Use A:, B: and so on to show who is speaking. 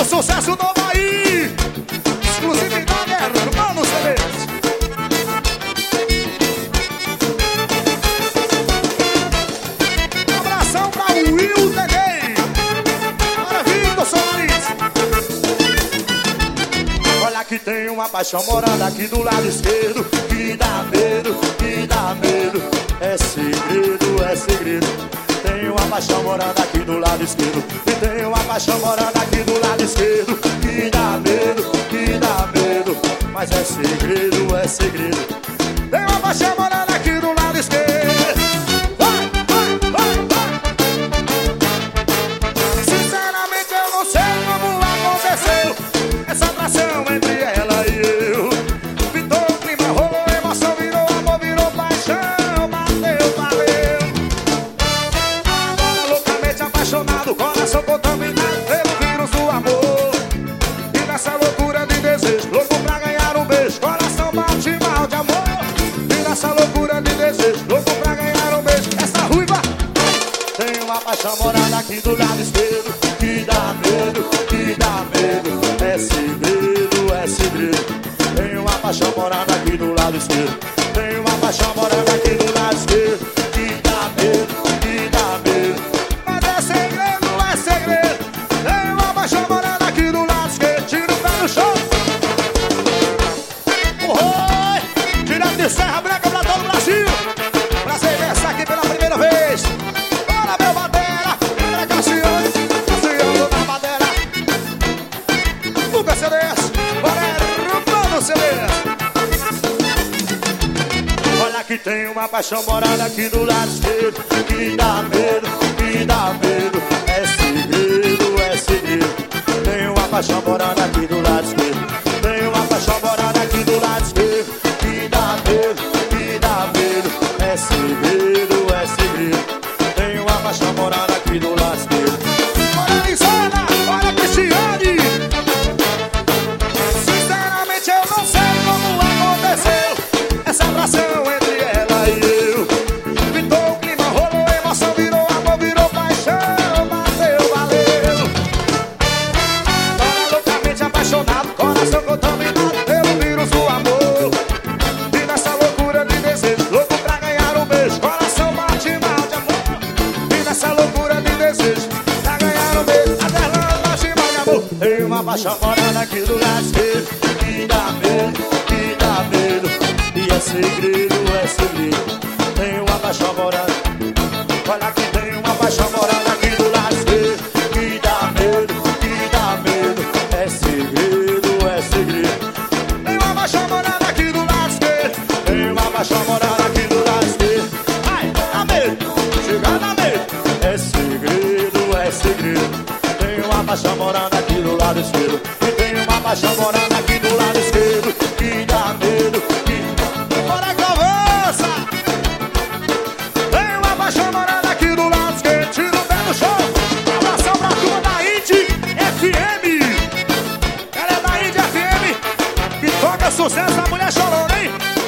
A: sucesso novo aí. Exclusividade é Hermano CDs. Um abração pra Will Neném. Maravilha, Soares. Olha que tem uma paixão morando aqui do lado esquerdo. Que dá medo, que dá medo. É segredo, é segredo. Tem uma paixão morando aqui do lado esquerdo. E tem uma paixão morando aqui do lado esquerdo. Que dá medo, mas é segredo, é segredo. Tem uma paixão morando aqui do lado esquerdo. Vai, vai, vai, vai. Sinceramente eu não sei como aconteceu essa atração entre ela e eu. Pintou o clima, rolou emoção, virou amor, virou paixão. Bateu, valeu. Agora loucamente apaixonado, coração contaminado pelo vírus do amor. E nessa loucura de desejo, louco pra ganhar um beijo, coração bate mal de amor. E nessa loucura de desejo, louco pra ganhar um beijo. Essa ruiva tem uma paixão morada aqui do lado esquerdo. Que dá medo, que dá medo. É segredo, é segredo. Tem uma paixão morada aqui do lado esquerdo. Tem uma paixão morada aqui do lado esquerdo. Que dá medo, que dá medo. Mas é segredo, é segredo. Tem uma paixão morada aqui do lado esquerdo. Tira o pé no chão. Oi! Direto de Serra Branca pra todo o Brasil. Prazer em estar aqui pela primeira vez. Bora, meu batera. André Cassiano, Cassiano na batera. Lucas CDs. Bora, Hermano CDs. Olha que tem uma paixão morada aqui do lado esquerdo. Que dá medo, que dá medo. É segredo, é segredo. Tem uma paixão morada aqui do lado esquerdo. Tem uma paixão morada aqui do lado esquerdo. Que dá medo, que dá medo. É segredo, é segredo. Tem uma paixão morada aqui do lado esquerdo. Olha a Isana, olha a Cristiane. Sinceramente eu não sei como aconteceu essa atração entre ela e eu. Pintou o clima, rolou emoção, virou amor, virou paixão. Bateu, valeu. Agora loucamente apaixonado, coração contaminado pelo vírus do amor. E nessa loucura de desejo, louco pra ganhar um beijo, coração bate mal de amor. E nessa loucura de desejo, pra ganhar um beijo, até lá bate mal de amor. Tem uma paixão morada aqui do lado esquerdo. Que dá medo, que dá medo. E é segredo, é segredo. Tem uma paixão morada. Olha que tem uma paixão morada aqui do lado esquerdo. Que dá medo, que dá medo. É segredo, é segredo. Tem uma paixão morada aqui do lado esquerdo. Tem uma paixão morada aqui do lado esquerdo. Ai, dá medo, chega dá medo. É segredo, é segredo. Tem uma paixão morada aqui do lado esquerdo. E tem uma paixão morada aqui do lado esquerdo. Que dá medo, que dá medo. Bora que avança. Tem uma paixão morada aqui do lado esquerdo. Tira o pé no chão. Abração pra turma da Indy FM. Ela é da Indy FM. Que toca sucesso, a mulher chorou, hein?